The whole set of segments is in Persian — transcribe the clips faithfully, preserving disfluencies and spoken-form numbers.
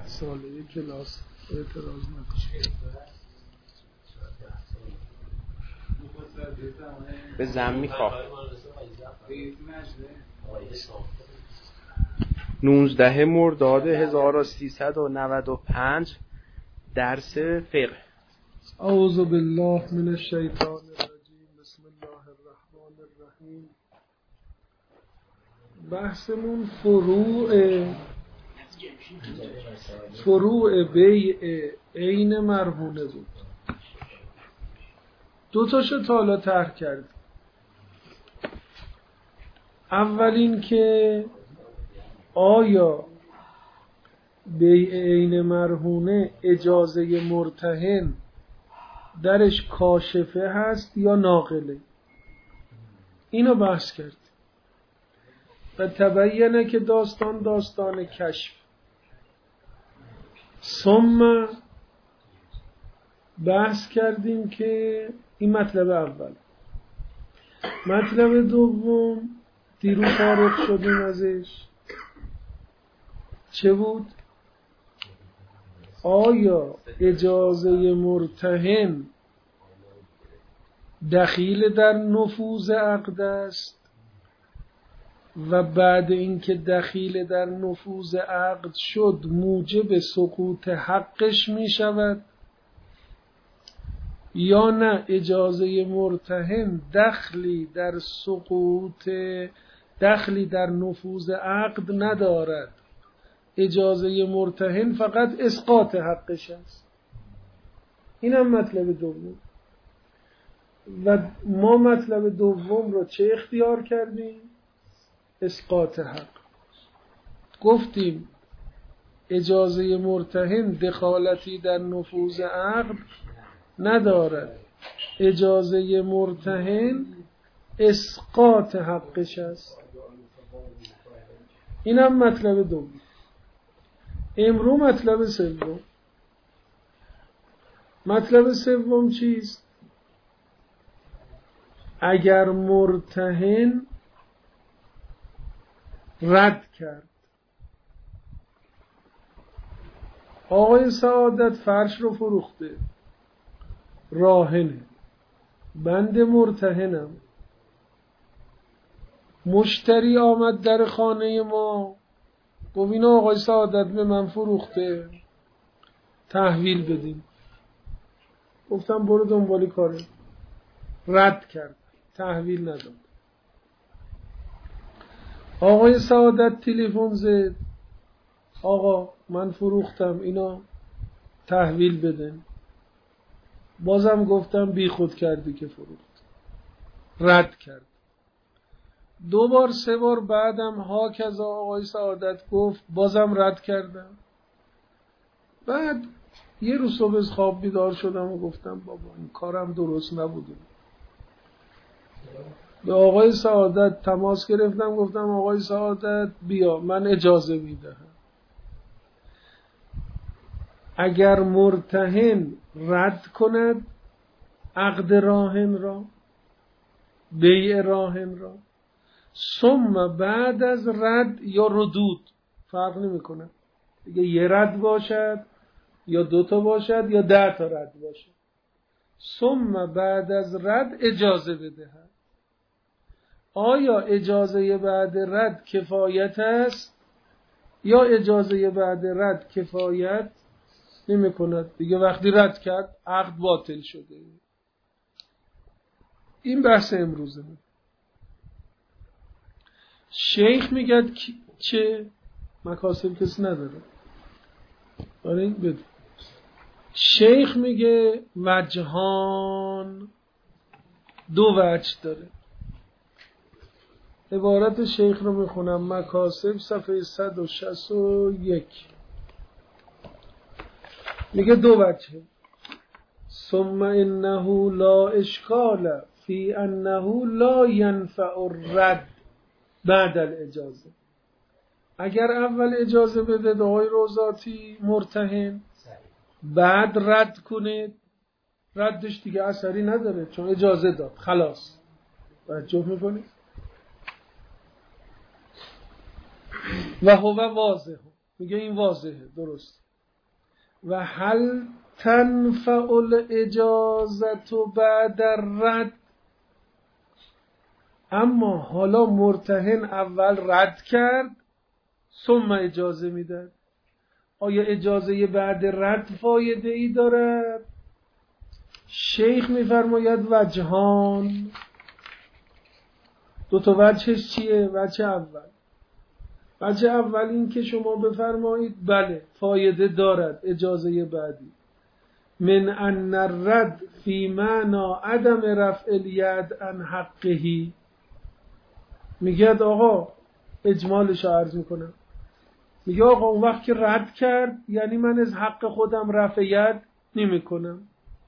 ساله کلاس اعتراض نکنید. به زن میخواه نوزده مرداد هزار و سیصد و نود و پنج درس فقه. اعوذ بالله من الشیطان الرجیم. بسم الله الرحمن الرحیم. بحثمون فروع فروع بیع عین مرهونه بود. دو تاشو تا حالا طرح کردیم. اول این که آیا بیع عین مرهونه اجازه مرتهن درش کاشفه هست یا ناقله، اینو بحث کردیم و تبینه که داستان داستان کشف. ثم بحث کردیم که این مطلب اول. مطلب دوم دیرو فارغ شدیم ازش، چه بود؟ آیا اجازه مرتهن دخیل در نفوذ عقد است و بعد اینکه دخیل در نفوذ عقد شد موجب سقوط حقش می شود، یا نه اجازه مرتهن دخلی در سقوط دخلی در نفوذ عقد ندارد، اجازه مرتهن فقط اسقاط حقش است. این هم مطلب دوم. و ما مطلب دوم رو چه اختیار کردیم؟ اسقاط حق. گفتیم اجازه مرتهن دخالتی در نفوذ عقد ندارد، اجازه مرتهن اسقاط حقش است. این هم مطلب دوم. امرو مطلب سوم. مطلب سوم چیست؟ اگر مرتهن رد کرد، آقای سعادت فرش رو فروخته، راهنه، بنده مرتهنم، مشتری آمد در خانه ما گفت این آقای سعادت به من فروخته، تحویل بدیم. گفتم برو دنبالی کاره. رد کرد، تحویل نداد. آقای سعادت تلفن زد، آقا من فروختم، اینا تحویل بدن. بازم گفتم بی خود کردی که فروخت. رد کرد. دو بار سه بار بعدم ها کذا آقای سعادت گفت، بازم رد کردم. بعد یه روز صبح از خواب بیدار شدم و گفتم بابا این کارم درست نبوده. به آقای سعادت تماس گرفتم، گفتم آقای سعادت بیا من اجازه میدهم. اگر مرتهن رد کند عقد راهن را، بیع راهن را، ثم بعد از رد یا ردود، فرق نمی کند دیگه، یه رد باشد یا دو تا باشد یا ده تا رد باشد، ثم بعد از رد اجازه بدهد. آیا اجازه بعد رد کفایت است یا اجازه بعد رد کفایت نمی کند دیگه؟ وقتی رد کرد عقد باطل شده. این بحث امروزه. شیخ میگه چه مکاسب کسی نداره. آره این بده. شیخ میگه وجهان، دو وجه داره. عبارت شیخ رو میخونم. مکاسب صفحه صد و شصت و یک. میگه دو وجه. ثم انه لا اشکال فی انه لا ینفع الرد بعد الاجازه. اگر اول اجازه بده آقای روزاتی مرتهن، بعد رد کنه، ردش دیگه اثری نداره چون اجازه داد، خلاص. توجه میکنی؟ و هو واضحه. میگه این واضحه، درست. و هل تنفع الاجازت بعد الرد. اما حالا مرتهن اول رد کرد ثم اجازه میداد، آیا اجازه بعد رد فایده ای دارد؟ شیخ میفرماید وجهان، دو تا وجهش چیه؟ وجه اول وجه اول این که شما بفرمایید بله فایده دارد اجازه بعدی. من ان الرد فی معنا عدم رفع الید عن حقه. میگه آقا اجمالش رو عرض میکنم، میگه آقا اون وقت که رد کرد یعنی من از حق خودم رفع ید نمی کنم.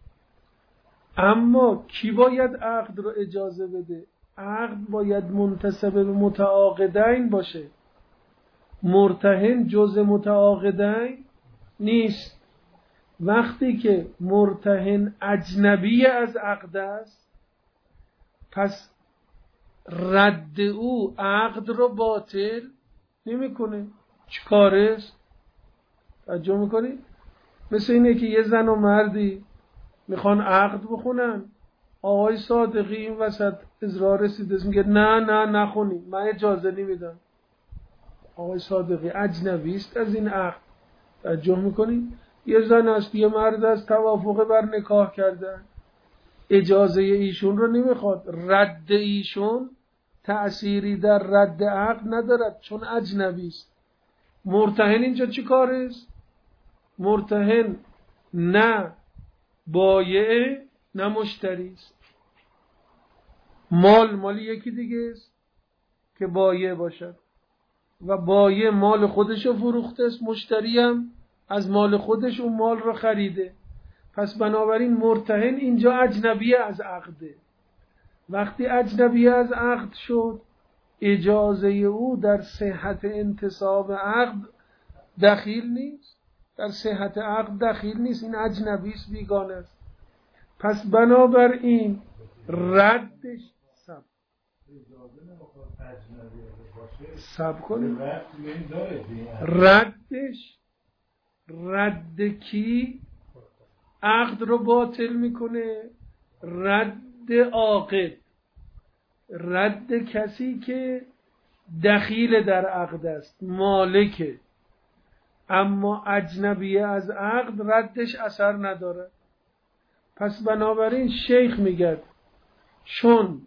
اما کی باید عقد رو اجازه بده؟ عقد باید منتسب به متعاقدین باشه. مرتهن جز متعاقدین نیست. وقتی که مرتهن اجنبی از عقد است، پس رد او عقد رو باطل نمیکنه. چی کاره است؟ توجه میکنی؟ مثل اینه که یه زن و مردی میخوان عقد بخونن، آقای صادقی این وسط اضرار رسیده میگه نه نه نخونی، من اجازه نمیدم. آقای صادقی اجنبی است از این عقد. توجه میکنی؟ یه زن است یه مرد است توافق بر نکاح کردن، اجازه ایشون رو نمیخواد، رد ایشون تأثیری در رد عقد ندارد چون اجنبی است. مرتهن اینجا چی کار است؟ مرتهن نه بایع نه مشتری است. مال مال یکی دیگه است که بایع باشد و بایع مال خودش رو فروخته است، مشتری هم از مال خودش اون مال رو خریده. پس بنابراین مرتهن اینجا اجنبی از عقده. وقتی اجنبی از عقد شد، اجازه او در صحت انتصاب عقد دخیل نیست، در صحت عقد دخیل نیست، این اجنبی است، بیگانه است. پس بنابراین ردش سب سب کنیم ردش رد کی عقد رو باطل میکنه؟ رد عاقد، رد کسی که دخیل در عقد است، مالکه. اما اجنبی از عقد ردش اثر نداره. پس بنابراین شیخ میگه چون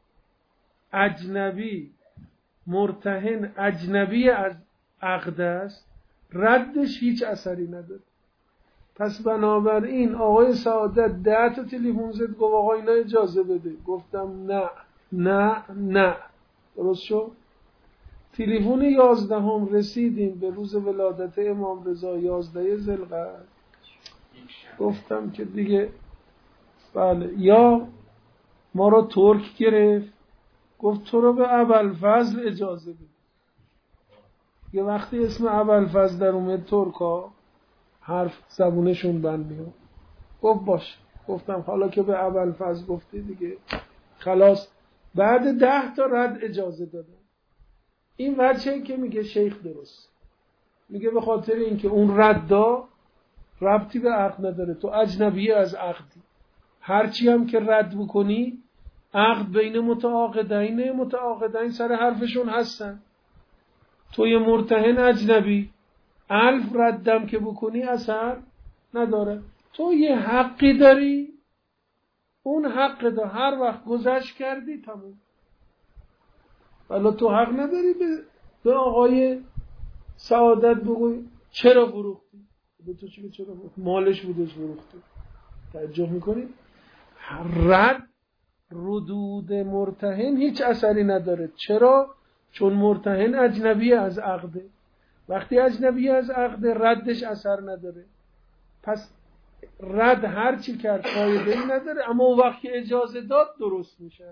اجنبی مرتهن اجنبی از عقد است، ردش هیچ اثری نداره. پس بنابراین آقای سعادت ده تا تلفن زد گفت آقا اینا اجازه بده. گفتم نه نه نه. درست شد؟ تلفن یازدهم رسیدیم به روز ولادت امام رضا یازده ذوالقعده. گفتم که دیگه بله، یا ما رو ترک گرفت، گفت تو رو به ابوالفضل اجازه بده. یه وقتی اسم ابوالفضل در اومد ترکا حرف زبونشون بند میاد. گفت باش. گفتم حالا که به ابوالفضل گفتی دیگه خلاص. بعد ده تا رد اجازه دادم. این وجهی که میگه شیخ درست، میگه به خاطر اینکه اون ردا ربطی به عقد نداره، تو اجنبی از عقدی، هرچی هم که رد بکنی عقد بین متعاقدین، متعاقدین سر حرفشون هستن. تو یه مرتهن اجنبی الف ردم که بکنی اثر نداره. تو یه حقی داری، اون حق دا هر وقت گذشت کردی تموم. ولی تو حق نداری به, به آقای سعادت بگوی چرا فروختی؟ به تو چی چرا فروختی؟ مالش بودش فروختی. توجه میکنی؟ رد ردود مرتهن هیچ اثری نداره. چرا؟ چون مرتهن اجنبی از عقده. وقتی اجنبی از عقده ردش اثر نداره. پس رد هر چی کرد فایده ای نداره، اما اون وقت که اجازه داد درست میشه.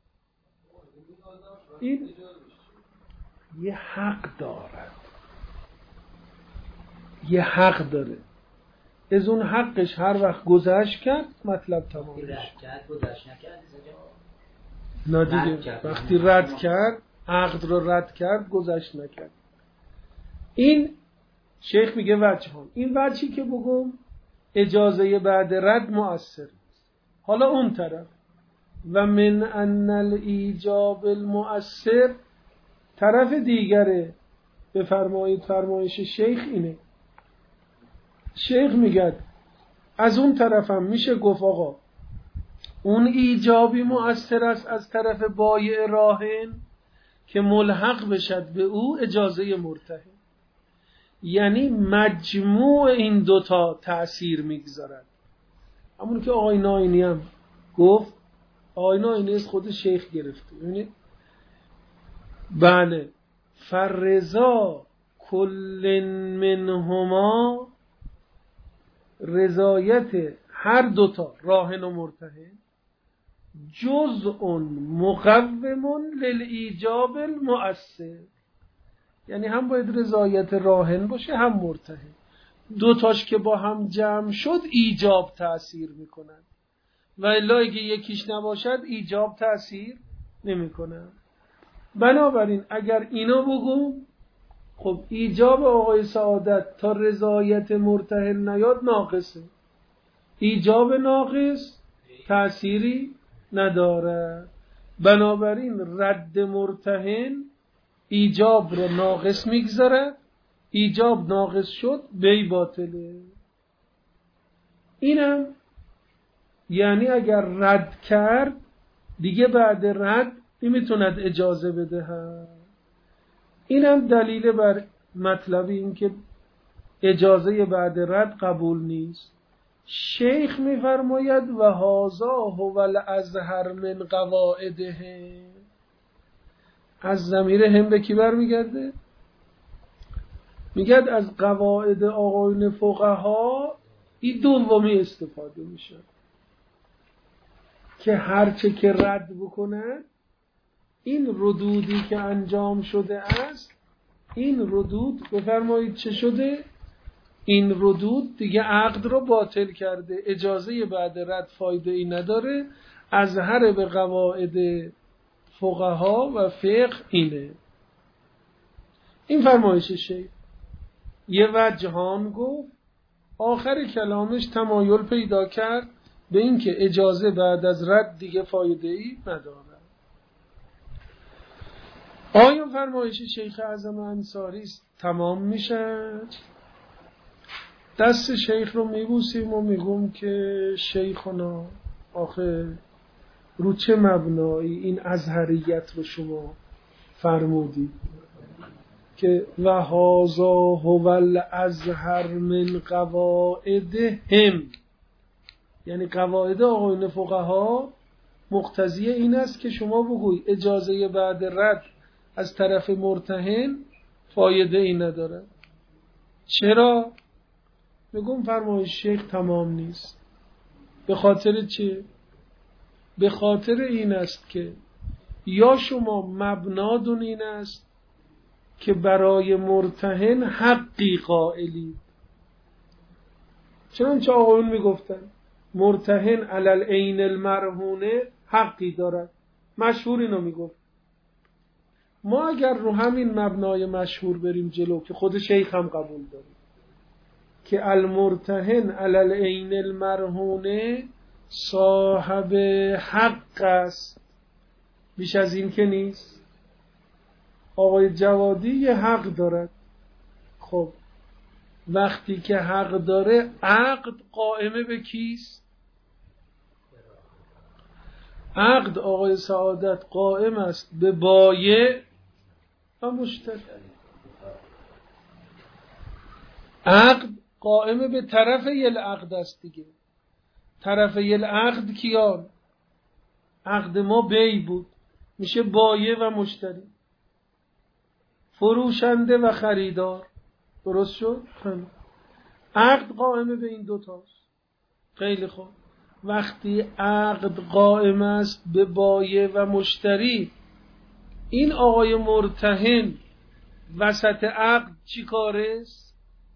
این یه حق دارد، یه حق داره. از اون حقش هر وقت گذشت کرد مطلب تمام میشه. نه دیگه وقتی رد کرد، عقد رو رد کرد، گذشت نکرد. این شیخ میگه وجه ها. این وجهی که بگم اجازه بعد رد مؤثر. حالا اون طرف و من ان الایجاب المؤثر، طرف دیگره بفرمایید فرمایش شیخ اینه. شیخ میگه از اون طرفم میشه گفت آقا اون ایجابی مؤثر است از طرف بایع راهن که ملحق بشد به او اجازه مرتهن، یعنی مجموع این دوتا تأثیر میگذارد. همون که آقای ناینی هم گفت، آقای ناینی از خود شیخ گرفته. یعنی بله فرزا کل منهما، رضایت هر دوتا راهن و مرتهن جزء مقوم للایجاب المؤثر، یعنی هم باید رضایت راهن باشه هم مرتهن، دوتاش که با هم جمع شد ایجاب تأثیر میکنن و الا اگه یکیش نباشد ایجاب تأثیر نمیکنن. بنابراین اگر اینا بگم خب ایجاب آقای سعادت تا رضایت مرتهن نیاد ناقصه، ایجاب ناقص تأثیری نداره. بنابراین رد مرتهن ایجاب رو ناقص میگذاره، ایجاب ناقص شد بی باطله. اینم یعنی اگر رد کرد دیگه بعد رد نمیتوند اجازه بده. اینم دلیل بر مطلب این که اجازه بعد رد قبول نیست. شیخ میفرماید و هازا هو الازهر من قواعده. از ضمیر هم به کی برمیگرده؟ میگد از قواعد آقایون فقها این دومی استفاده میشه که هرچه که رد بکنه این ردودی که انجام شده است، این ردود بفرمایید چه شده؟ این ردود دیگه عقد رو باطل کرده، اجازه بعد رد فایده ای نداره. ازهر به قواعد فقها و فقه اینه. این فرمایش شیخ. یه وجهان گفت، آخر کلامش تمایل پیدا کرد به این که اجازه بعد از رد دیگه فایده ای نداره. آیا فرمایش شیخ اعظم انصاری تمام میشه؟ دست شیخ رو میبوسیم و میگم که شیخنا آخه رو چه مبنایی این ازهریت رو شما فرمودید که و هازا هو الازهر من قواعدهم، یعنی قواعد آقایون فقها مقتضی این است که شما بگوی اجازه بعد رد از طرف مرتهن فایده ای نداره. چرا؟ میگم فرمایش شیخ تمام نیست. به خاطر چه؟ به خاطر این است که یا شما مبنادون این است که برای مرتهن حقی قائلی، چنانچه آقایون میگفتن مرتهن علی العین المرهونه حقی دارد، مشهور اینو میگفت. ما اگر رو همین مبنای مشهور بریم جلو که خود شیخ هم قبول داره که المرتهن علی العین المرهونه صاحب حق است، بیش از این که نیست. آقای جوادی یه حق دارد. خب وقتی که حق داره عقد قائمه به کیست؟ عقد آقای سعادت قائم است به بایع و مشتری. عقد قائمه به طرف یل عقد است دیگه. طرف یل عقد کیان؟ عقد ما بی بود، میشه بایع و مشتری، فروشنده و خریدار. درست شد؟ عقد قائمه به این دوتاست. خیلی خوب. وقتی عقد قائم است به بایع و مشتری، این آقای مرتهن وسط عقد چی کاره است؟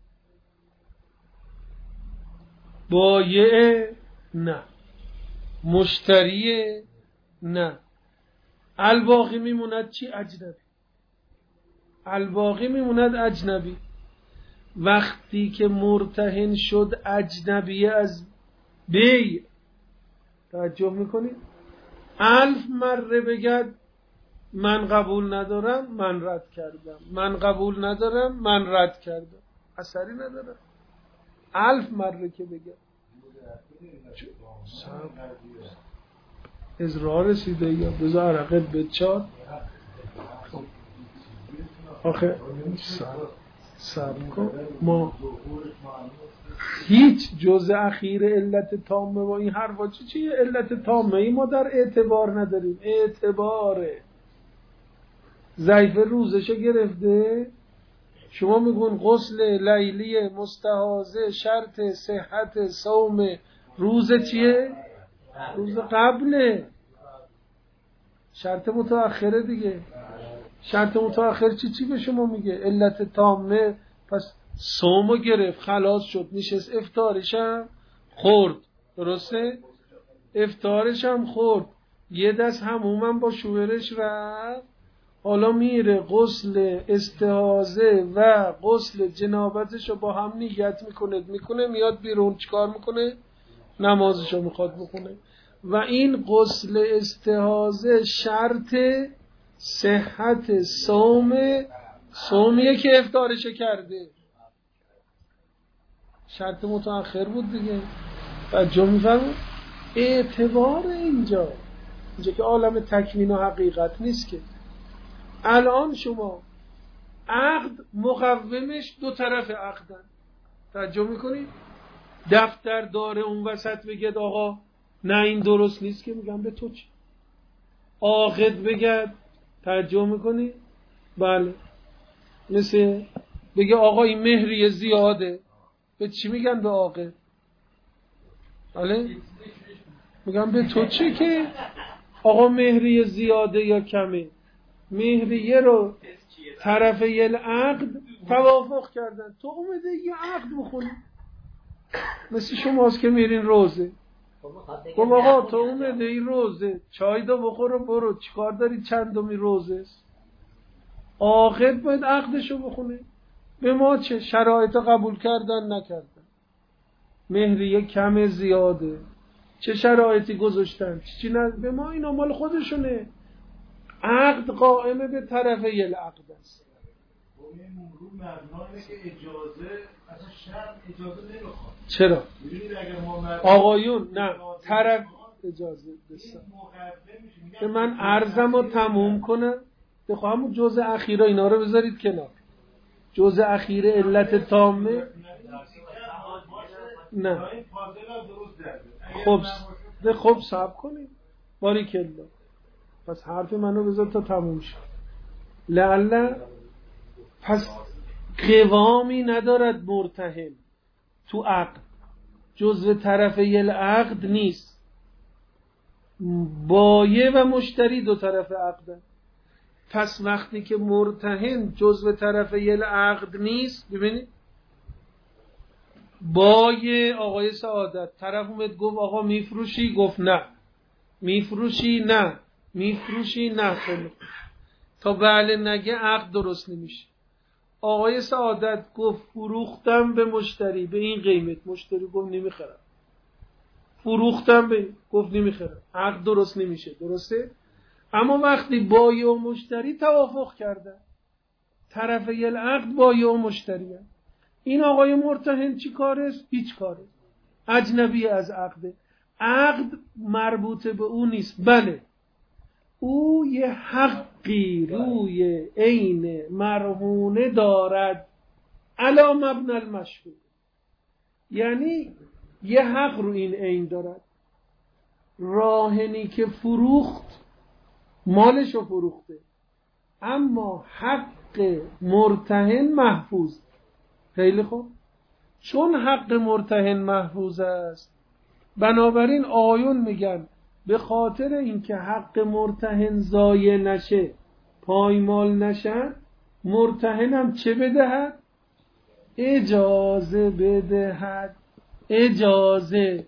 بایع نه، مشتری نه، الباقی میموند چی؟ اجنبی. الباقی میموند اجنبی. وقتی که مرتهن شد اجنبی از بی، توجه میکنید؟ الف مره بگد من قبول ندارم من رد کردم، من قبول ندارم من رد کردم، اثری نداره. الف مره که بگد ازرار رسیده یا بذار عرقت بچار آخه سب کن. ما هیچ جزء اخیر علت تامه و این حرفا چی چیه؟ علت تامه ای ما در اعتبار نداریم. اعتباره ضعیف روزشو گرفته. شما میگون غسل لیلی مستحاضه شرط صحت صوم روز چیه؟ روز قبله. شرط متأخره دیگه. شرط متأخر چی چی به شما میگه؟ علت تامه. پس صومو گرفت خلاص شد نشست افطارشم خورد، درسته؟ افطارشم خورد، یه دست همومم با شوهرش رفت، حالا میره غسل استحاضه و غسل جنابتشو با هم نیت میکنه میکنه میاد بیرون چیکار میکنه؟ نمازشو میخواد بخونه. و این غسل استحاضه شرط صحت صوم صومیه که افطارش کرده. شرط متأخر بود دیگه. بچه میفهمه اعتبار اینجا اینجا که عالم تکوین و حقیقت نیست که. الان شما عقد مقومش دو طرف عقدن، توجه میکنید؟ دفتر داره اون وسط بگید آقا نه این درست نیست که میگم به تو چی؟ عاقد بگید، توجه میکنی؟ بله. مثل بگه آقا این مهریه زیاده، به چی میگن؟ به عاقد. بله؟ میگم به تو چی که آقا مهریه زیاده یا کمه؟ مهریه رو طرف یه عقد توافق کردن، تو اومده یه عقد بخونی. مثل شماست که میرین روزه، خب آقا تو اومده این روزه چای دا بخور و برو، چیکار داری چندمی روزه است؟ عاقد باید عقدشو بخونه. به ما چه؟ شرایط قبول کردن نکردن، مهریه کم زیاده، چه شرایطی گذاشتن چی نه، به ما اینا مال خودشونه. عقد قائمه به طرف یه عقد است. چرا؟ آقایون نه طرف اجازه بستن که من عرضم رو تموم کنم. بخواه همون جزء اخیره اینا رو بذارید کنار. جزء اخیره علت تامه نه. خب خب صبر کنید باریکالله. پس حرف منو بذار تا تموم شد. لعله پس قوامی ندارد مرتهن تو عقد، جزء طرف یه عقد نیست. بایع و مشتری دو طرف عقد. پس وقتی که مرتهن جزء طرف یه عقد نیست، ببینید بایع آقای سعادت طرف اومد گفت آقا میفروشی؟ گفت نه. میفروشی؟ نه. میفروشی؟ نه. تا بله نگه عقد درست نمیشه. آقای سعادت گفت فروختم به مشتری به این قیمت، مشتری گفت نمیخرم. فروختم به گفت نمیخرم، عقد درست نمیشه، درسته؟ اما وقتی بایع و مشتری توافق کردن، طرف یه عقد بایع و مشتری هست. این آقای مرتهن چی کاره؟ هیچ کاره، اجنبی از عقده. عقد مربوط به او نیست. بله او یه حقی روی عین مرهونه دارد علی مبنی المشهور، یعنی یه حق رو این عین دارد. راهنی که فروخت مالشو فروخته، اما حق مرتهن محفوظ. خیلی خوب، چون حق مرتهن محفوظ است بنابراین آیون میگن به خاطر اینکه حق مرتهن ضایع نشه پایمال نشه، مرتهنم چه بدهد؟ اجازه بدهد. اجازه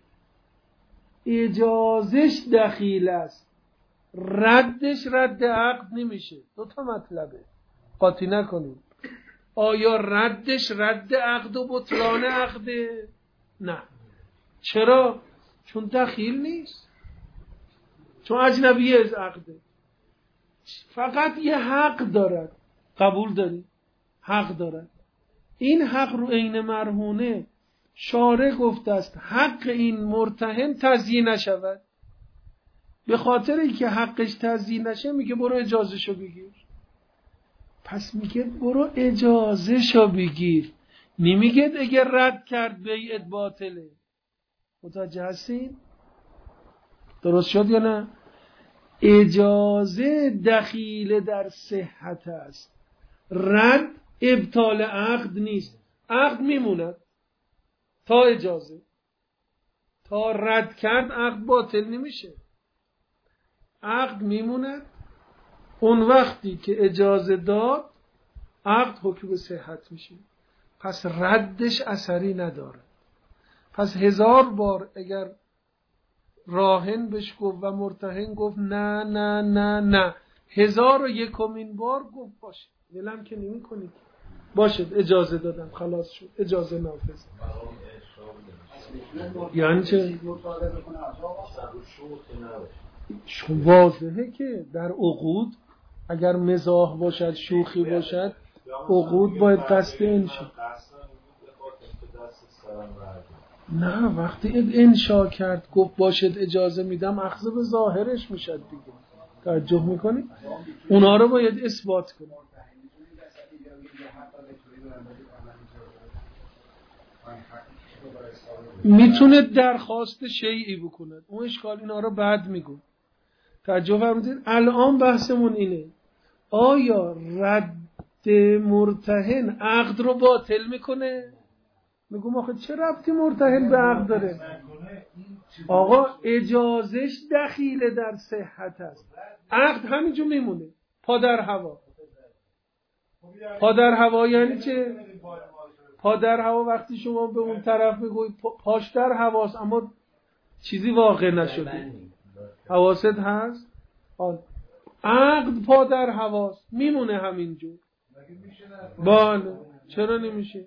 اجازش دخیل است، ردش رد عقد نمیشه. دو تا مطلبه، قاطی نکنید. آیا ردش رد عقد و بطلان عقده؟ نه. چرا؟ چون دخیل نیست، چون اجنبی از عقده، فقط یه حق دارد. قبول داری؟ حق دارد. این حق رو عین مرهونه شارع گفته است حق این مرتهن تضییع نشود. به خاطر اینکه حقش تضییع نشه میگه برو اجازه شو بگیر. پس میگه برو اجازه شو بگیر، نمیگه اگر رد کرد بیعت باطله. متوجه هستین؟ درست شد یا نه؟ اجازه دخیل در صحت است، رد ابطال عقد نیست. عقد میموند تا اجازه، تا رد کرد عقد باطل نمیشه. عقد میموند اون وقتی که اجازه داد عقد حکم به صحت میشه. پس ردش اثری نداره. پس هزار بار اگر راهن بهش گفت و مرتهن گفت نه نه نه نه، هزار و یکمین بار گفت باشه ولم که نمی کنید، باشه اجازه دادم خلاص شد، اجازه نافذ. یعنی چه؟ واضحه که در عقود اگر مزاح باشد، شوخی باشد، عقود باید قصد انشا. نه، وقتی انشا کرد گفت باشد اجازه میدم، اخذ به ظاهرش میشد دیگه. توجه میکنی؟ اونا رو باید اثبات کنی. میتونه درخواست شیعی بکند، اون اشکال اینا رو بعد میگم. توجه فرمودید؟ الان بحثمون اینه آیا رد مرتهن عقد رو باطل میکنه؟ میگم آخه چه ربطی مرتهن به عقد داره؟ آقا اجازهش دخیل در صحت است، عقد همینجور میمونه پا در هوا. پا در هوا یعنی چه؟ پا در هوا وقتی شما به اون طرف میگوید پاش در هواست اما چیزی واقع نشده. حواست هست؟ آن عقد پا در هواست میمونه همینجور. بله چرا نمیشه؟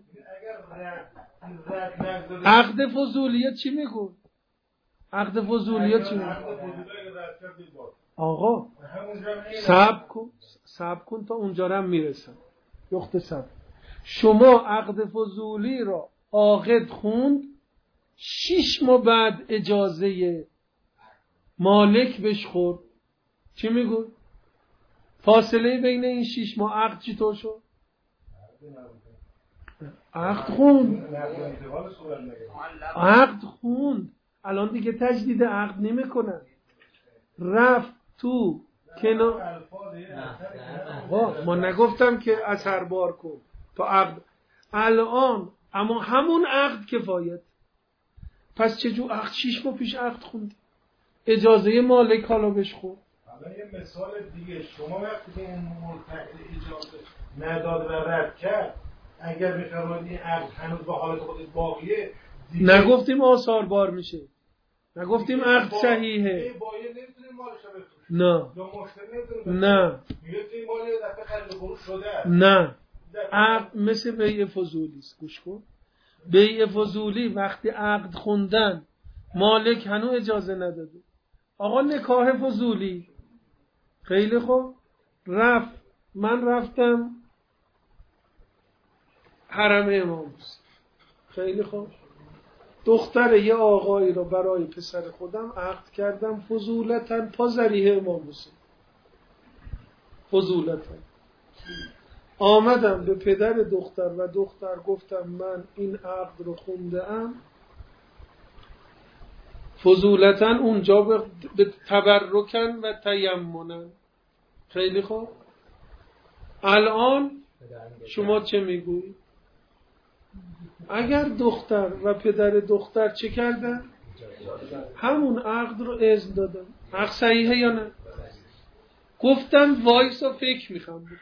عقد فضولیت چی میگو؟ عقد فضولیت چی میگو؟ آقا صبر کن صبر کن تا اونجا هم میرسم. یخت صبر. شما عقد فضولی را عاقد خوند، شش ماه بعد اجازه مالک بهش خورد، چی میگو؟ فاصله بین این شش ماه عقد چطور شد؟ عقد خوند عقد خوند الان دیگه تجدید عقد نمی کنن. رفت تو کنار. ما نگفتم که اثر بار کن تا عقد الان، اما همون عقد کفایت. پس چجور عقد شیش ماه پیش عقد خوند، اجازه مالک حالا بهش خورد. حالا یه مثال دیگه، شما وقتی که این مرتهن اجازه نداد و رد کرد، اگر بفرمایید این عقد هنوز به حالت خودش باقیه، نگفتیم آثار بار میشه، نگفتیم عقد صحیحه. بایع نمیتونه مالش رو بفروشه. نه. یا مشتری نمیتونه. نه. میگه این مال یه دفعه خرید فروش شده. نه. عقد مثل بیع فضولی است. گوش کن. بیع فضولی وقتی عقد خوندن مالک هنوز اجازه نداده. آقا نکاح فضولی خیلی خوب، رفت من رفتم حرم امام حسین، خیلی خوب، دختر یه آقایی رو برای پسر خودم عقد کردم فضولتاً پا ذریح امام حسین. فضولتاً آمدم به پدر دختر و دختر گفتم من این عقد رو خونده ام، فضولتاً اونجا به تبرکن و تیمنن. خیلی خوب، الان شما چه میگویی؟ اگر دختر و پدر دختر چه کردن؟ همون عقد رو اذن دادن. عقد صحیحه یا نه؟ گفتن وایسا فکر میخوام بکنم.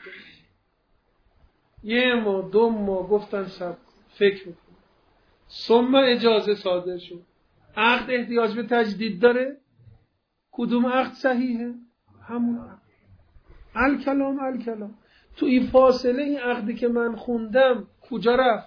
یه ماه دو ماه گفتن سب فکر میکنم. ثم اجازه صادر شد. عقد احتیاج به تجدید داره؟ کدوم عقد صحیحه؟ همون عقد. الکلام الکلام. تو این فاصله این عقدی که من خوندم کجا رفت؟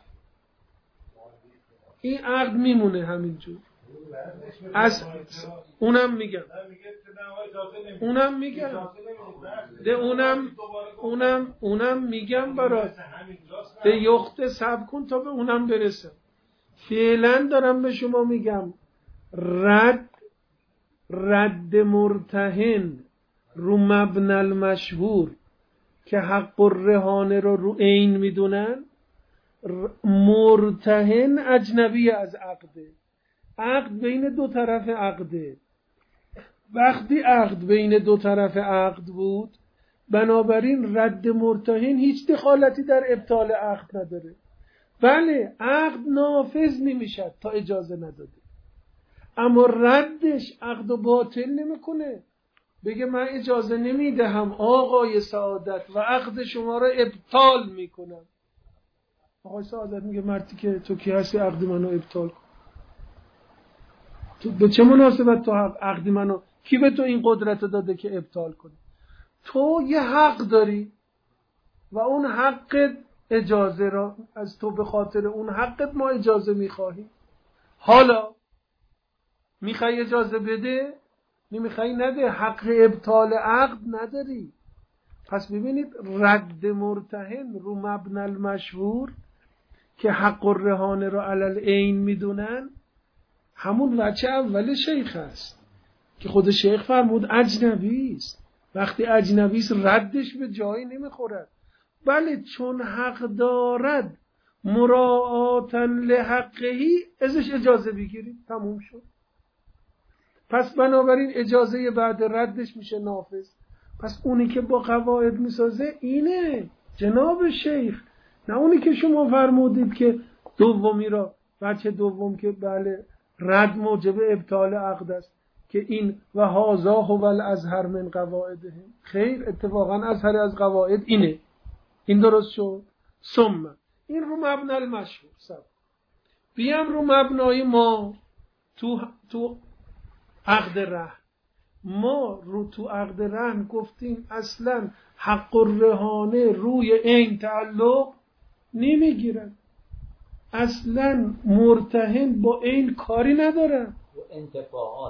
این عقد میمونه همینجور. از اونم میگم اونم میگم ده اونم اونم اونم میگم برات به یخت سب کن تا به اونم برسم. فعلا دارم به شما میگم رد رد مرتهن رو مبنی المشهور که حق الرهانه رو رو عین میدونن. مرتهن اجنبی از عقده، عقد بین دو طرف عقده. وقتی عقد بین دو طرف عقد بود بنابراین رد مرتهن هیچ دخالتی در ابطال عقد نداره. بله عقد نافذ نمیشه تا اجازه نداده، اما ردش عقد و باطل نمیکنه. بگه من اجازه نمیدهم آقای سعادت و عقد شما را ابطال میکنم. آقای سعادت میگه مردی که تو کی هستی عقد منو ابطال کن؟ تو به چه مناسبت تو عقد منو، کی به تو این قدرت داده که ابطال کنی؟ تو یه حق داری و اون حق اجازه را از تو، به خاطر اون حقت ما اجازه میخواهیم. حالا میخوای اجازه بده، نمیخوای نده، حق ابطال عقد نداری. پس ببینید رد مرتهن رو مبنی المشهور که حق الرهانه را علل عین میدونن همون وجه اول شیخ است که خود شیخ فرمود اجنبی است. وقتی اجنبی است ردش به جایی نمیخورد. بله چون حق دارد مراعاتا لحقهی ازش اجازه بگیرید، تموم شد. پس بنابراین اجازه بعد ردش میشه نافذ. پس اونی که با قواعد میسازه اینه جناب شیخ، نه اونی که شما فرمودید که دومی را، بچه دوم که بله رد موجب ابطال عقد است که این و هازا هو الازهر من قواعدهم. خیر، اتفاقا ازهر از قواعد اینه. این درست شد. ثم این رو مبنی المشهور سب بیام رو مبنای ما تو تو عقد رهن. ما رو تو عقد رهن گفتیم اصلا حق الرهانه روی این تعلق نمیگیرن، اصلا مرتهن با این کاری ندارن. انتفاعات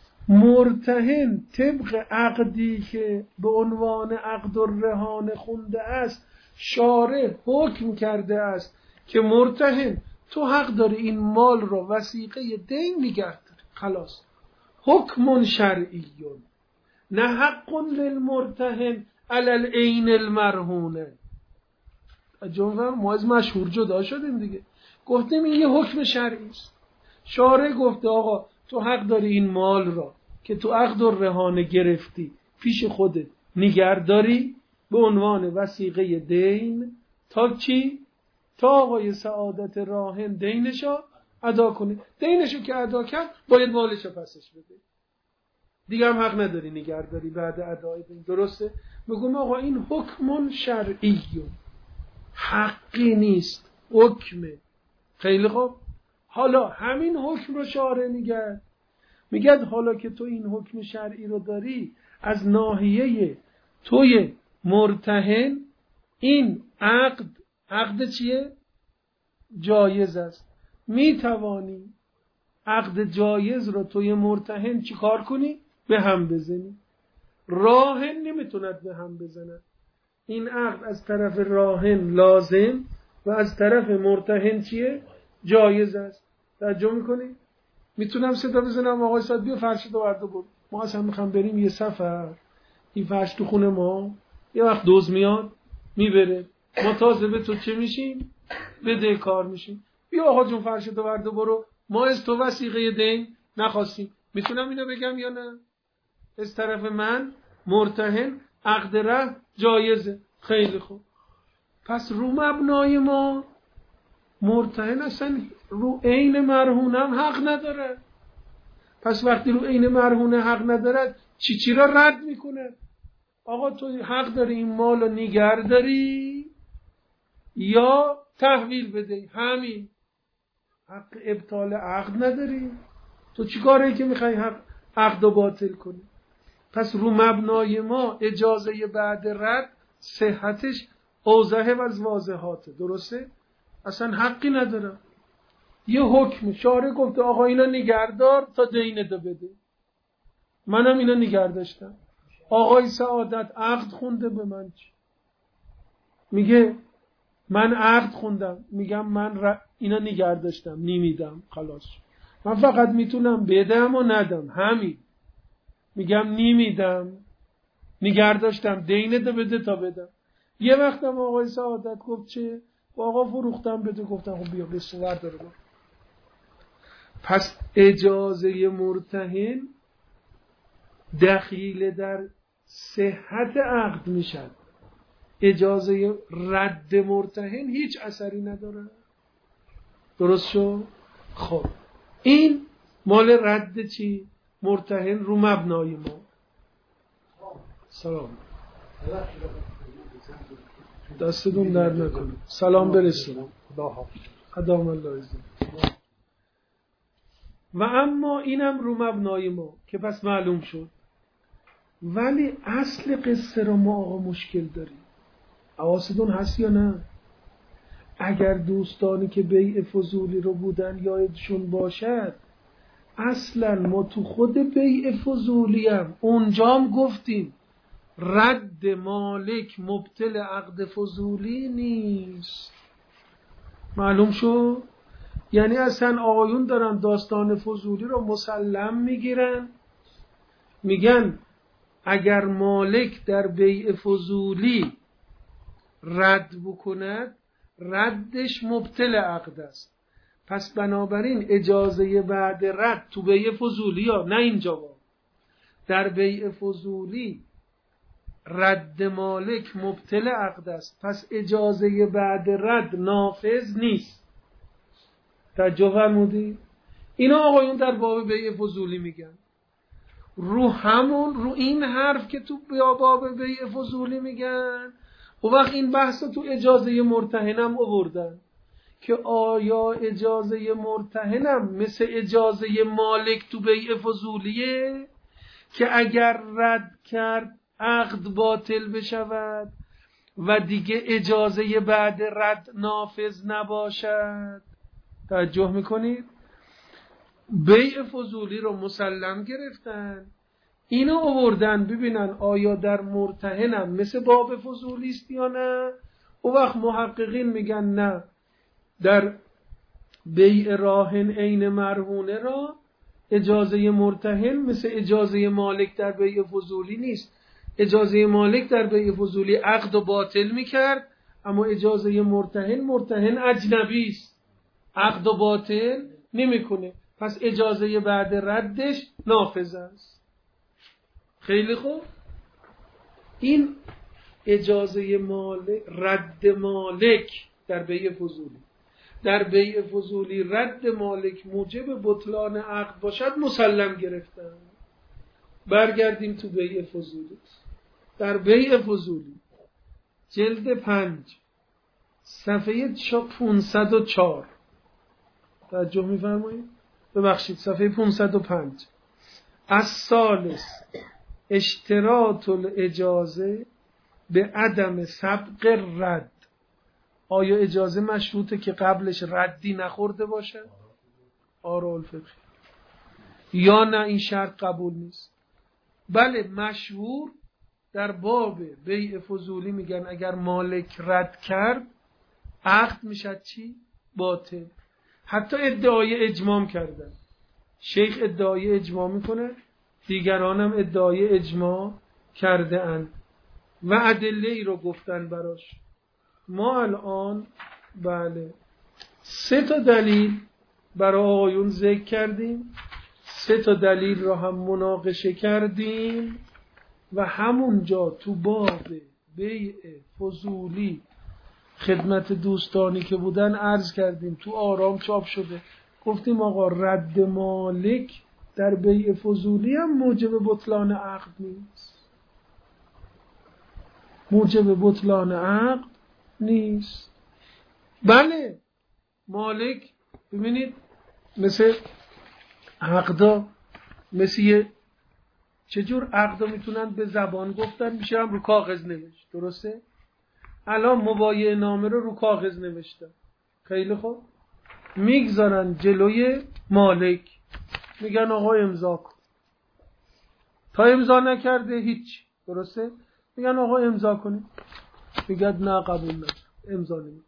مرتهن طبق عقدی که به عنوان عقد الرهانه خونده است شارع حکم کرده است که مرتهن تو حق داری این مال رو وثیقه دین نگه داری. خلاص حکم شرعیون نه حق للمرتهن علی العین المرهونه. جمعه ما از مشهور جدا شدیم دیگه، گفتیم این یه حکم شرعی است. شارع گفته آقا تو حق داری این مال را که تو عقد الرهانه گرفتی پیش خودت نگهداری به عنوان وثیقه دین تا چی؟ تا آقای سعادت راهن دینشو ادا کنی. دینشو که ادا کرد باید مالشو پسش بده، دیگه هم حق نداری نگهداری بعد ادای دین. درسته؟ میگم آقا این حکم شرعی، حقی نیست، حکمه. خیلی خوب، حالا همین حکم رو شارع میگه، میگه حالا که تو این حکم شرعی رو داری از ناحیه توی مرتهن این عقد عقد چیه؟ جایز است. میتوانی عقد جایز رو توی مرتهن چی کار کنی؟ به هم بزنی. راهن نمیتوند به هم بزند. این عقد از طرف راهن لازم و از طرف مرتهن چیه؟ جایز است. توجه میکنی؟ میتونم صدا بزنم آقای سعد بیا فرش دو برده برد، ما اصلا میخوام بریم یه سفر، این فرش تو خونه ما یه وقت دوز میاد میبره، ما تازه به تو چه میشیم؟ بده کار میشیم. بیا آقا جون فرش دو برده برو، ما از تو وثیقه دین نخواستیم. میتونم اینو بگم یا نه؟ از طرف من مرتهن عقد ره جایزه. خیلی خوب، پس رو مبنای ما مرتهن اصلا رو عین مرهونه هم حق نداره. پس وقتی رو عین مرهونه حق نداره چی چی را رد میکنه؟ آقا تو حق داری این مال رو نگه داری یا تحویل بده، همین. حق ابطال عقد نداری. تو چی کاری که میخوای حق عقد رو باطل کنی؟ پس رو مبنای ما اجازه بعد رد صحتش اوضح و واضحاته. درسته؟ اصلا حقی ندارم. یه حکم شارع گفته آقا اینا نگهدار تا دینه دو بده، منم اینا نگهداشتم. آقای سعادت عقد خونده به من چی؟ میگه من عقد خوندم، میگم من ر... اینا نگهداشتم نمیدم، خلاص من فقط میتونم بدم و ندم، همین. میگم نمیدم نگهداشتم دینه دو بده تا بدم. یه وقتم آقای سعادت گفت چه؟ آقا فروختم بده. گفتم خب بیا بسوار داره. پس اجازه مرتهن دخیل در صحت عقد میشد. اجازه رد مرتهن هیچ اثری نداره. درست شد؟ خب این مال رد چی؟ مرتهن رو مبنای ما. سلام دستتون در نکنه. سلام برسونم. خدا حافظ. ادام الله عزیز. و اما اینم رو مبنای ما که پس معلوم شد. ولی اصل قصه رو ما آقا مشکل داریم. حواستون هست یا نه؟ اگر دوستانی که بیع فضولی رو بودن یادشون باشد، اصلا ما تو خود بیع فضولی هم اونجام گفتیم رد مالک مبطل عقد فضولی نیست. معلوم شد؟ یعنی اصلا آقایون دارن داستان فضولی رو مسلم میگیرن، میگن اگر مالک در بیع فضولی رد بکند ردش مبطل عقد است. پس بنابراین اجازه بعد رد تو بیع فضولی ها، نه اینجا با در بیع فضولی رد مالک مبطل عقد است، پس اجازه بعد رد نافذ نیست. توجه فرمودید؟ اینا آقایون در باب بیع فضولی میگن. رو همون رو این حرف که تو باب بیع فضولی میگن، و وقت این بحث تو اجازه مرتهنم آوردن که آیا اجازه مرتهنم مثل اجازه مالک تو بیع فضولیه که اگر رد کرد عقد باطل بشود و دیگه اجازه بعد رد نافذ نباشد. توجه میکنید؟ بیع فضولی رو مسلم گرفتن، اینو آوردن ببینن آیا در مرتهنم مثل باب فضولی است یا نه. و وقت محققین میگن نه، در بیع راهن عین مرهونه را اجازه مرتهن مثل اجازه مالک در بیع فضولی نیست. اجازه مالک در بیع فضولی عقد و باطل میکرد، اما اجازه مرتهن مرتهن اجنبی است، عقد و باطل نمیکنه، پس اجازه بعد ردش نافذ است. خیلی خوب. این اجازه مالک، رد مالک در بیع فضولی، در بیع فضولی رد مالک موجب بطلان عقد باشد مسلم گرفتن. برگردیم تو بیع فضولی. در بیع فضولی جلد پنج صفحه پانصد و چهار توجه می‌فرمایید؟ ببخشید صفحه پانصد و پنج. از ثالث اشتراط الاجازه به عدم سبق رد. آیا اجازه مشروطه که قبلش ردی نخورده باشه؟ آراء الفقه. یا نه این شرط قبول نیست؟ بله مشهور در باب بیع فضولی میگن اگر مالک رد کرد عقد میشد چی؟ باطل. حتی ادعای اجمام کردن. شیخ ادعای اجمام میکنه، دیگران هم ادعای اجماع کرده اند و ادله ای رو گفتن براش. ما الان بله سه تا دلیل برای آقایون ذکر کردیم، سه تا دلیل رو هم مناقشه کردیم و همونجا تو باب بیع فضولی خدمت دوستانی که بودن عرض کردیم، تو آرام چاپ شده، گفتیم آقا رد مالک در بیع فضولی هم موجب بطلان عقد نیست، موجب بطلان عقد نیست. بله مالک ببینید مثل عقدا، مثل یه چجور عقدا میتونن به زبان گفتن، میشه هم رو کاغذ نوشت. درسته؟ الان مبایعه نامه رو رو کاغذ نوشتن، خیلی خوب، میگذارن جلوی مالک، میگن آقا امضا کن. تا امضا نکرده هیچ، درسته؟ میگن آقا امضا کنید، میگن نه قبول ندارم، امضا نمیکنم.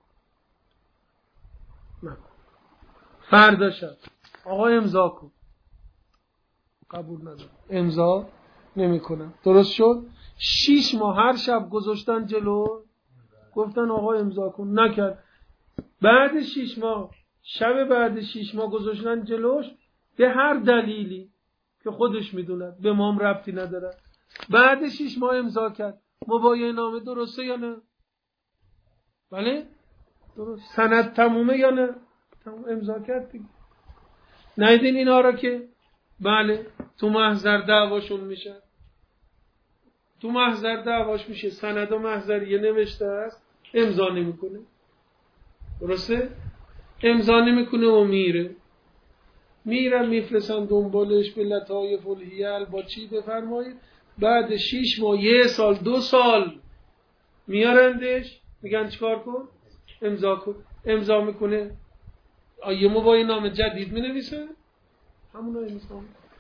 نه فردا شب آقا امضا کن، قبول ندارم، امضا نمیکنم. درست شد؟ شیش ماه هر شب گذاشتن جلو، گفتن آقا امضا کن، نکرد. بعد شیش ماه، شب بعد شیش ماه گذاشتن جلوش، به هر دلیلی که خودش میدوند، به ما هم ربطی نداره، بعد شیش ماه امضا کرد. مبایعه نامه درسته یا نه؟ بله درست. سند تمومه یا نه؟ تموم، امضا کرد دیگه. ندیدین اینا را که بله تو محضر دعواشون میشه، تو محضر دعواش میشه، سند و محضریه نوشته است، امضا نمیکنه، درسته؟ امضا نمیکنه و میره، میرن میفرستن دنبالش به لطایف الحیل با چی بفرمایید. بعد شیش ماه، یه سال، دو سال میارندش، میگن چیکار کن؟ امضا کن. امضا میکنه، آیه مبایعه نامه جدید مینویسه، همون های امضا.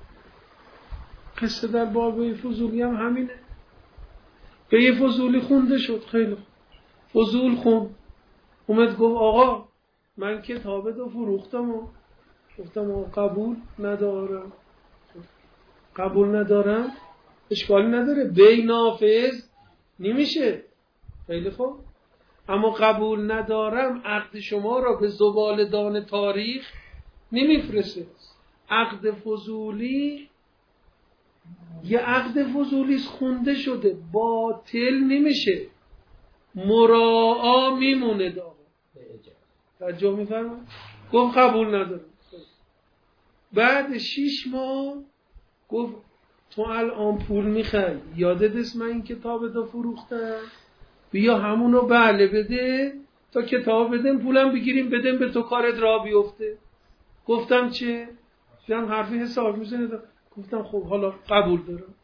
قصه در باب فضولی هم همینه. به یه فضولی خونده شد، خیلی فضول خون، اومد گفت آقا من کتاب رو فروختم و گفتم آقا قبول ندارم. قبول ندارم اشکالی نداره، بی نافذ نمیشه، خیلی خوب، اما قبول ندارم عقد شما را به زبالدان تاریخ نمیفرسه. عقد فضولی یه عقد فضولی خونده شده، باطل نمیشه، مراعا میمونه. داغا توجه میفرمایید؟ گفت قبول ندارم. بعد شیش ماه گفت تو الان پول میخوای، یادت است من این کتاب دو فروختم، بیا همونو بله بده تا کتاب بدم پولم بگیریم بدم به تو، کارت را بیفته. گفتم چه؟ دیدم حرفی حساب میزنه. گفتم خب حالا قبول دارم.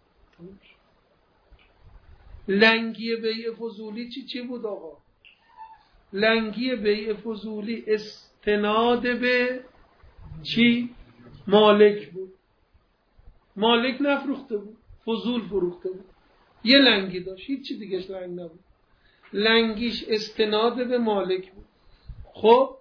لنگی بیع فضولی چی چی بود آقا؟ لنگی بیع فضولی استناد به چی؟ مالک بود. مالک نفروخته بود، فضول فروخته بود. یه لنگی داشت، هیچ چی دیگهش لنگ نبود. لنگیش استناد به مالک بود. خب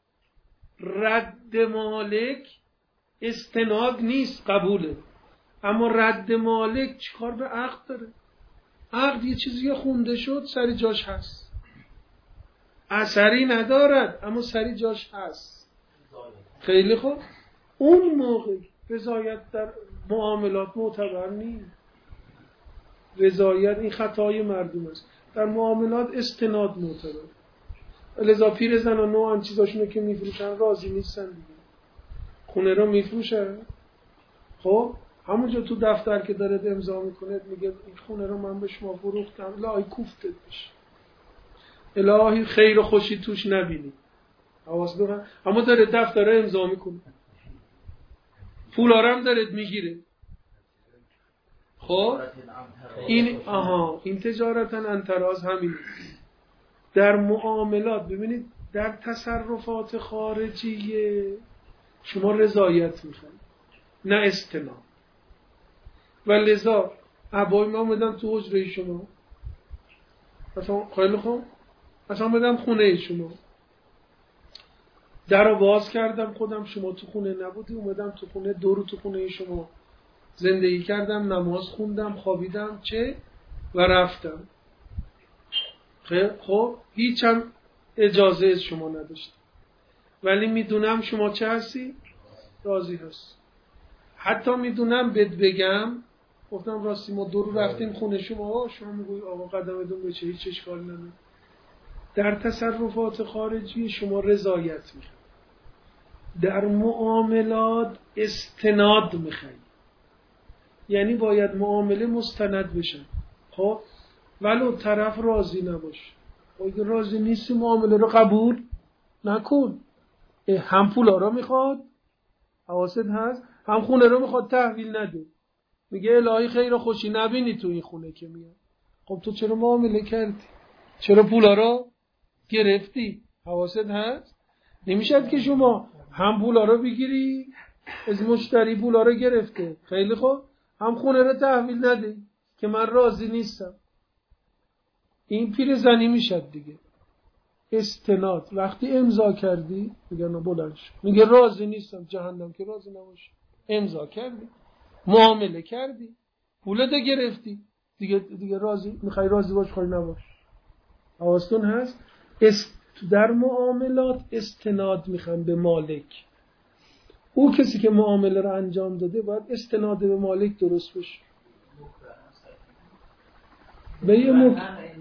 رد مالک استناد نیست، قبوله. اما رد مالک چیکار به عقد داره؟ عقد یه چیزی خونده شد سری جاش هست، اثری ندارد اما سری جاش هست. خیلی خوب، اون موقع رضایت در معاملات معتبر نیست. رضایت این خطای مردم است، در معاملات استناد معتبر. لذا پیر زن و نوع هم چیزاشونو که میفروشن راضی نیستن دیگه، خونه رو میفروشن. خب همونجا تو دفتر که داره امضا میکنه میگه این خونه رو من به شما فروختم، الهی کوفتت بشه، الهی خیر و خوشی توش نبینی، حواس بکن. اما داره دفتر رو امضا میکنه، پولارم داره میگیره. خب این آها این تجارتا انتراز همینه. در معاملات ببینید، در تصرفات خارجیه شما رضایت میخواید نه استناد. و لذا عبای ما اومدم تو حجره شما، مثلا خیلی خوب، مثلا اومدم خونه شما، در رو باز کردم خودم، شما تو خونه نبودی، اومدم تو خونه، دو رو تو خونه شما زندگی کردم، نماز خوندم، خوابیدم چه و رفتم. خب هیچ هم اجازه از شما نداشتم، ولی میدونم شما چه هستی؟ راضی هست. حتی میدونم بهت بگم، گفتم راستی ما دو رو رفتیم خونه شما، شما میگوی آقا قدمتون بچه، هیچ اشکال نداره. در تصرفات خارجی شما رضایت میخواد، در معاملات استناد میخواد، یعنی باید معامله مستند بشن. خب ولو طرف راضی نباشه، اگه راضی نیستی معامله رو قبول نکن. هم پولا رو میخواد، حواست هست، هم خونه رو میخواد تحویل نده، میگه الهی خیر و خوشی نبینی تو این خونه که میاد. خب تو چرا معامله کردی؟ چرا پولا رو گرفتی؟ حواست هست؟ نمیشد که شما هم پولا رو بگیری، از مشتری پولا رو گرفته، خیلی خوب، هم خونه رو تحویل نده که من راضی نیستم. این پیرزنی میشد دیگه. استناد وقتی امضا کردی میگه نه بلند شو، میگه راضی نیستم، جهنم که راضی نباشی. امضا کردی، معامله کردی، پولت گرفتی، دیگه دیگه راضی میخوای راضی باش، خواهی نباش. حواستون هست؟ است در معاملات استناد میخوام به مالک. او کسی که معامله رو انجام داده باید استناد به مالک درست بشه. به یه مک...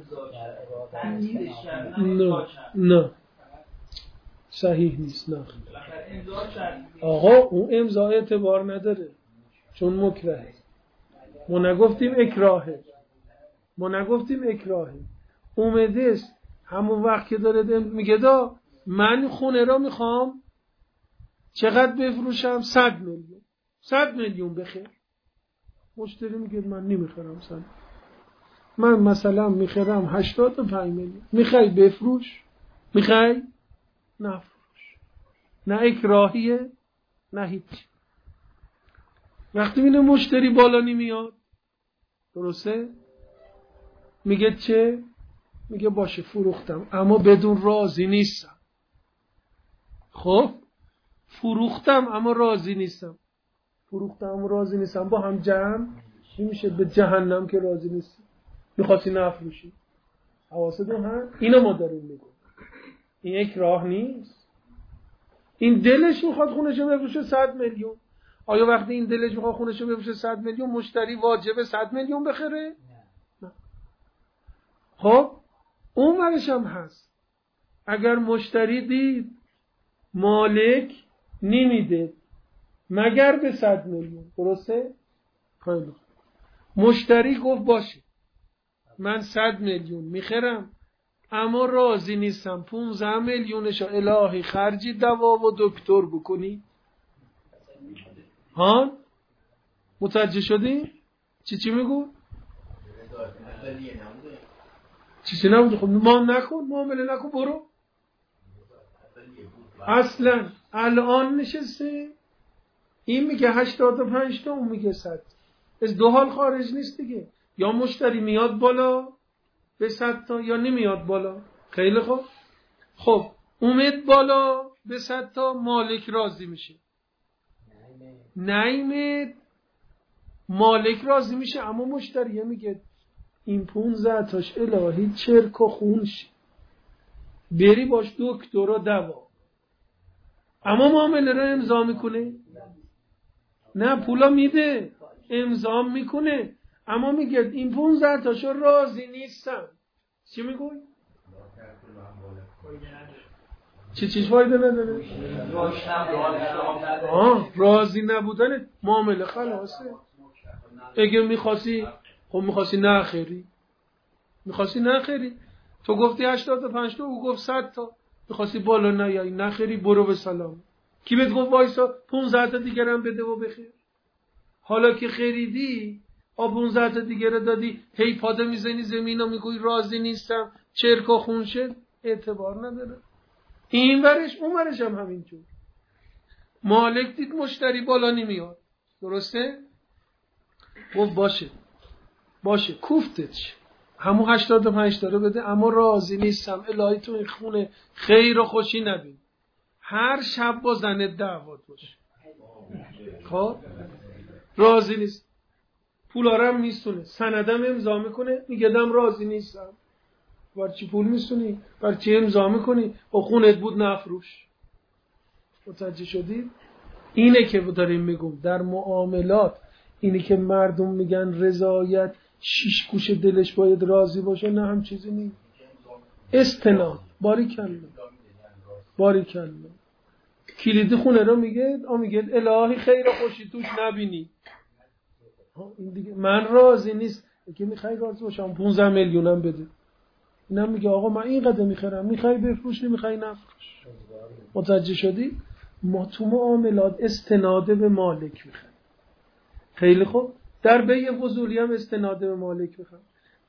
نه نه صحیح نیست. نه آقا اون امضا اعتبار نداره چون مکرهه. ما نگفتیم اکراهه، ما نگفتیم اکراهه. اومده است همون وقت که داره میگه دا من خونه را میخوام چقدر بفروشم؟ صد میلیون. صد میلیون بخیر. مشتری میگه من نمیخرم صد، من مثلا میخرم هشتاد و پنج میلیون. میخوای بفروش؟ میخوای نفروش. نه اکراهیه نه هیچ. وقتی میینه مشتری بالا نمیاد، درسته؟ میگه چه؟ میگه باشه فروختم اما بدون راضی نیستم. خب فروختم اما راضی نیستم. فروختم اما راضی نیستم با هم جمع میشه به جهنم که راضی نیستی. میخواستی نفروشی. حواستون هست؟ اینو ما داریم میگم. این یک راه نیست. این دلش میخواد خونهشو بفروشه صد میلیون. آیا وقتی این دلش میخواد خونهشو بفروشه صد میلیون مشتری واجبه صد میلیون بخره؟ نه. خب اون ورش هم هست. اگر مشتری دید مالک نمیده مگر به صد میلیون، درسته؟ خیلی. مشتری گفت باشه من صد میلیون میخرم اما راضی نیستم، پونزده میلیونشو الهی خرجی دوا و دکتر بکنی. ها؟ متوجه شدی؟ چی چی میگو؟ چی چی نبوده؟ خب ما نکن، معامله نکن، برو. اصلا الان نشسته این میگه هشتاد و پنج تا، اون میگه صد. از دو حال خارج نیست دیگه. یا مشتری میاد بالا به صد تا یا نمیاد بالا. خیلی خوب. خب اومد بالا به صد تا، مالک راضی میشه. نیمد مالک راضی میشه اما مشتری میگه این پونزده تاش الهی چرک و خونش، بری باش دکتر و دوا. اما معامله رو امضا میکنه؟ نه پولا میده امضا میکنه اما میگه این پونزده تاشو راضی نیستم. چی میگوی؟ چی چیز فایده نداره؟ آه راضی نبودن معامله خلاصه. اگه میخواستی خب میخواستی نخری، میخواستی نخری، تو گفتی هشتاد و پنج تا، او گفت صد تا، میخواستی بالا نیایی نخری، برو به سلام. کی بهت گفت وایسا پونزده تا دیگرم بده و بخیر؟ حالا که خریدی آ پونزده تا دیگر دادی، هی پاده میزنی زمین و میگوی راضی نیستم، چرک و خون شد، اعتبار نداره. این ورش اون ورش هم همینجور. مالک دید مشتری بالا نمیاد، درسته؟ گفت باشه باشه کوفتت همون هشتاد و پنج تا رو بده اما راضی نیستم، الهی تو این خونه خیر و خوشی نبین، هر شب با زنت دعوات باشه. خب راضی نیست، پولارم میستونه، سندم امضا میکنه، میگه دم راضی نیستم. بر چی پول میستونی؟ بر چی امضا میکنی؟ و خونت بود نفروش. متوجه شدید؟ اینه که داریم میگم در معاملات، اینه که مردم میگن رضایت شیش گوش دلش باید راضی باشه، نه هم چیزی نیست. استناد. باریکلا باریکلا. کلید خونه رو میگه آ میگه الهی خیر و خوشی توش نبینی. این دیگه من راضی نیست که میخوای راضی باشم پونزده میلیونم بده. اینم میگه آقا من اینقدر میخرم، میخوای بفروش نمیخوای نفروش. متوجه شدی؟ ما تو معاملات استناده به مالک میخوایم. خیلی خوب. در بیع فضولی هم استناده به مالک میخوایم.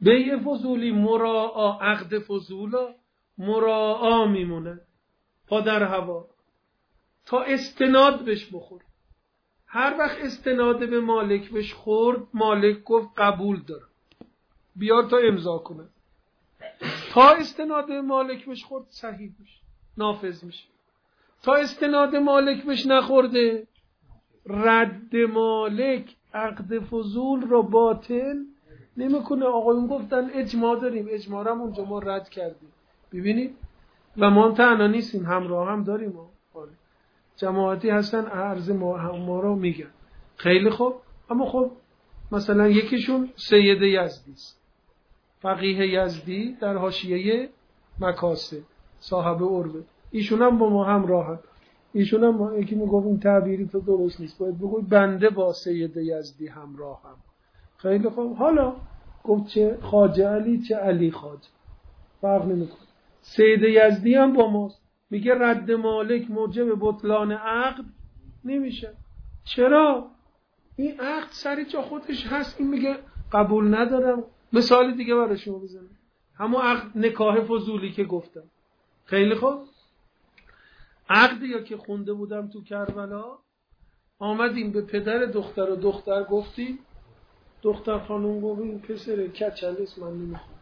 بیع فضولی مراعا، عقد فضولا مراعا میمونه پا در هوا تا استناد بهش بخور. هر وقت استناد به مالک بهش خورد، مالک گفت قبول دارم، بیار تا امضا کنه. تا استناد به مالک بهش خورد صحیح میشه، نافذ میشه. تا استناد مالک بهش نخورده، رد مالک عقد فضول رو باطل نمیکنه. آقایون گفتن اجماع داریم، اجماع رو اونجا ما رد کردیم. ببینید و ما تنها نیستیم، همراه هم داریم. آره. جماعتی هستن عرض ما, ما رو میگن. خیلی خوب. اما خب مثلا یکیشون سید یزدی است، فقیه یزدی در حاشیه مکاسب، صاحب عروه. ایشون هم با ما همراهن. ایشون هم ما یکی میگفت این تعبیری تو درست نیست، باید بگوی بنده با سید یزدی همراهم. خیلی خوب. حالا گفت چه خواجه علی چه علی خواجه، فرق نمیکنه. سید یزدی هم با ماست، میگه رد مالک موجب بطلان عقد نمیشه. چرا؟ این عقد سر جا خودش هست. این میگه قبول ندارم. مثال دیگه برای شما بزنم، همون عقد نکاح فضولی که گفتم. خیلی خوب. عقدی یا که خونده بودم تو کربلا، آمدیم به پدر دختر و دختر گفتیم، دختر خانم گفت این پسر کچلیست، من نمیخوام.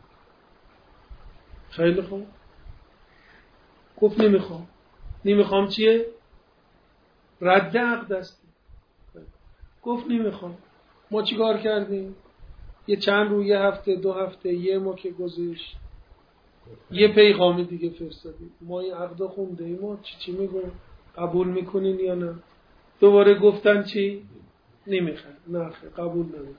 خیلی خوب. گفت نمیخوام. نمیخوام چیه؟ رد عقد است. گفت نمیخوام. ما چیکار کردیم؟ یه چند روز، یه هفته، دو هفته، یه ما که گذشت، یه پیغام دیگه فرستادیم، ما این عقد خونده ایم، ما چی چی میگم؟ قبول میکنین یا نه؟ دوباره گفتن چی؟ نمیخوام. نه خیر قبول نمیکنم.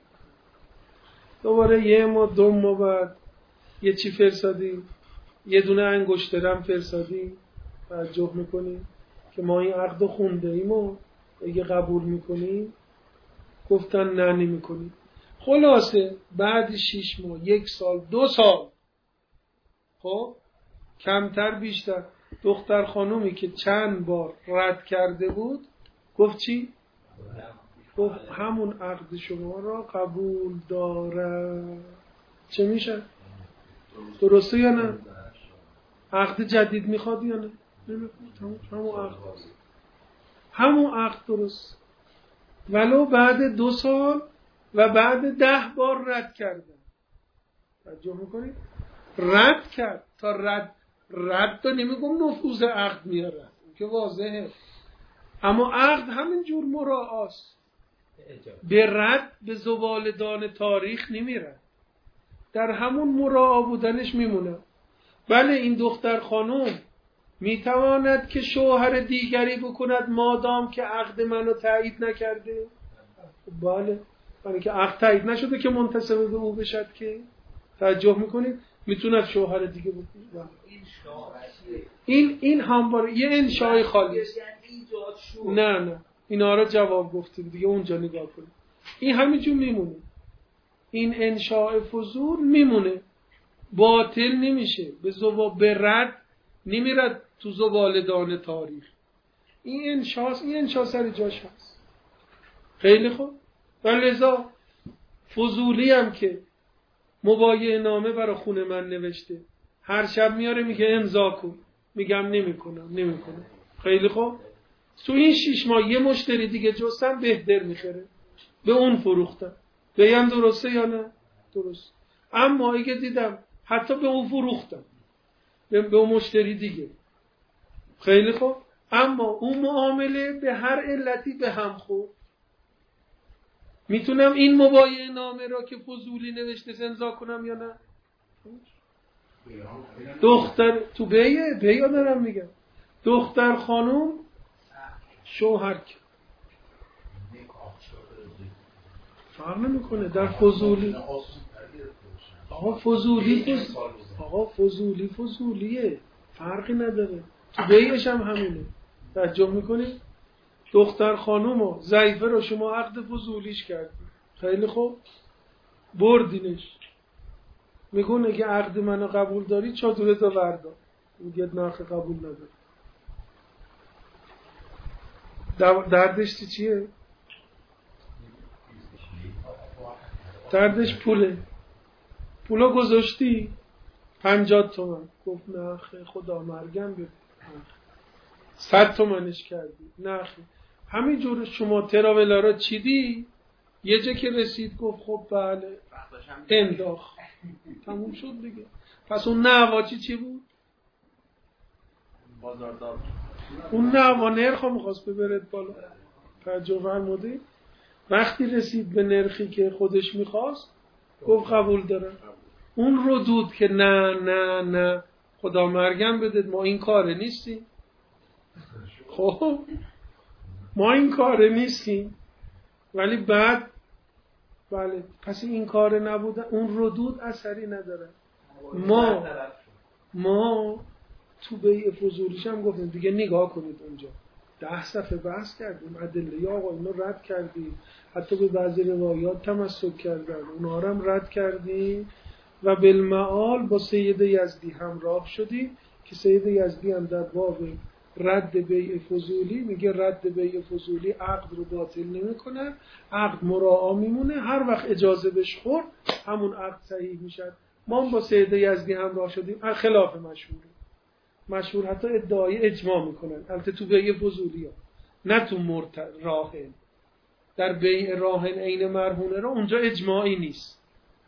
دوباره یه ما دو ما بعد یه چی فرستادیم، یه دونه انگشترم فرستادیم. توجه میکنیم که ما این عقد خونده ایم و اگه قبول میکنیم. گفتن نه نمیکنیم. خلاصه بعد شیش ماه، یک سال، دو سال، خب کمتر بیشتر، دختر خانومی که چند بار رد کرده بود گفت چی؟ گفت همون عقد شما را قبول داره. چه میشه؟ درسته یا نه؟ عقد جدید میخواد یا نه؟ نمیخواد. همون عقد همون عقد درست، ولو بعد دو سال و بعد ده بار رد کردن. توجه میکنید؟ رد کرد. تا رد رد تا نمیگم نفوذ عقد میاره که واضحه، اما عقد همینجور مراعاست. به رد به زوالدان تاریخ نمیره، در همون مراعا بودنش میمونه. بله این دختر خانم میتواند که شوهر دیگری بکند مادام که عقد منو تایید نکرده. بله، برای که عقد تایید نشده که منتسب به او بشد که. توجه میکنید؟ میتوند شوهر دیگه بکنه. این این همواره یه انشای خالی. نه نه اینا را جواب گفتیم دیگه، اونجا نگاه کنید. این همینجور میمونه. این انشاء فضول میمونه، باطل نمیشه، به زوا به رد نمیرد تو زبالدان تاریخ. این انشاء این انشاء سر جاش هست. خیلی خوب. و لذا فضولی هم که مبایعه نامه برای خونه من نوشته، هر شب میاره میگه امضا کن، میگم نمیکنم نمیکنم. خیلی خوب. تو این شیش ماه یه مشتری دیگه جستم بهتر میخره، به اون فروختم. بگم درسته یا نه؟ درست. اما اگه دیدم حتی به اون فروختم، به اون مشتری دیگه. خیلی خوب. اما اون معامله به هر علتی به هم خورد، میتونم این مبایعه نامه را که فضولی نوشته امضا کنم یا نه؟ دختر تو بیه بیه دارم میگم، دختر خانوم شوهر کرد، فرق نمیکنه در فضولی. آقا فضولی فض... آقا فضولی فضولیه، فرقی نداره. تو بیهش هم همینه. توجه میکنی؟ دختر خانومو ضعیفه رو شما عقد فضولیش کردی. خیلی خوب. بردینش، میگون اگه عقد منو قبول داری چادره تا بردار. میگه نرخ قبول نداره. دردش چیه؟ دردش پوله. پولا گذاشتی پنجاه تومن. گفت نه خیلی خدا مرگم بده. صد تومنش کردی. نه خیلی. همینجور شما تراولا را چیدی، یه جا که رسید گفت خب بله انداخت، تموم شد دیگه. پس اون نواچی چی بود؟ بازاردار. اون نوا نرخ هم میخواست ببرد بالا. توجه فرمودی؟ وقتی رسید به نرخی که خودش میخواست گفت قبول دارم. اون ردود که نه نه نه خدا مرگم بدید، ما این کاره نیستیم. خب ما این کاره نیستیم، ولی بعد بله پس این کاره نبوده، اون ردود اثری نداره. ما ما تو بیع فضولیش هم گفتیم دیگه، نگاه کنید اونجا ده صفحه بحث کردیم، ادله یا آقا اینو رد کردیم، حتی به بعضی روایات تمسک کردن اونها رو هم رد کردیم و بالمعال با سید یزدی همراه شدیم که سید یزدی هم در باب رد بیع فضولی میگه رد بیع فضولی عقد رو باطل نمیکنه، عقد مراعا میمونه، هر وقت اجازه بهش خورد همون عقد صحیح میشه. ما هم با سید یزدی همراه شدیم، خلاف مشهوره. مشهور حتی ادعای اجماع میکنن، البته تو بیع فضولی ها، نه تو مرت راهن. در بیع راهن عین مرهونه را اونجا اجماعی نیست،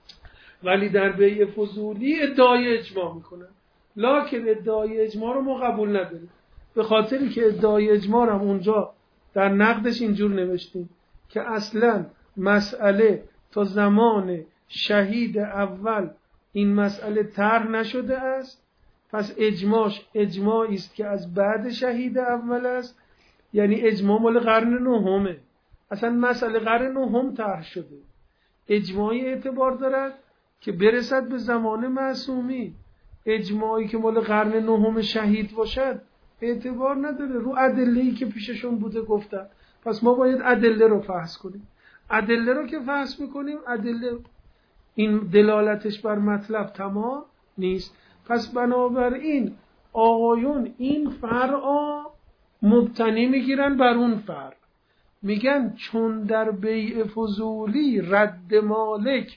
ولی در بیع فضولی ادعای اجماع میکنن. لکن ادعای اجماع رو ما قبول نداریم، به خاطری که ادعای اجماع هم اونجا در نقدش اینجور نوشتیم که اصلا مسئله تا زمان شهید اول این مسئله طرح نشده است، پس اجماعش اجماعی است که از بعد شهید اول است، یعنی اجماع مال قرن نهمه، اصلا مسئله قرن نهم طرح شده. اجماعی اعتبار دارد که برسد به زمان معصومی، اجماعی که مال قرن نهم شهید باشد اعتبار نداره، رو ادله‌ای که پیششون بوده گفتن. پس ما باید ادله رو فحص کنیم. ادله رو که فحص میکنیم، ادله این دلالتش بر مطلب تمام نیست. پس بنابراین آقایون این فرعا مبتنی میگیرن بر اون فرع، میگن چون در بیع فضولی رد مالک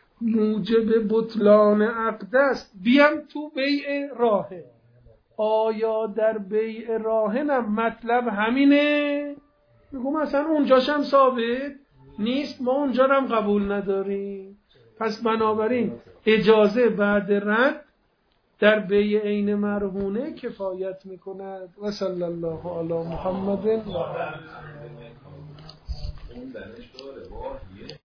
موجب بطلان عقد است، بیام تو بیع راهن. آیا در بیع راهنم مطلب همینه؟ میگم مثلا اونجاشم ثابت نیست، ما اونجا هم قبول نداریم. پس بنابراین اجازه بعد رد در بیع عین مرهونه کفایت میکند. و صلی الله علی محمد و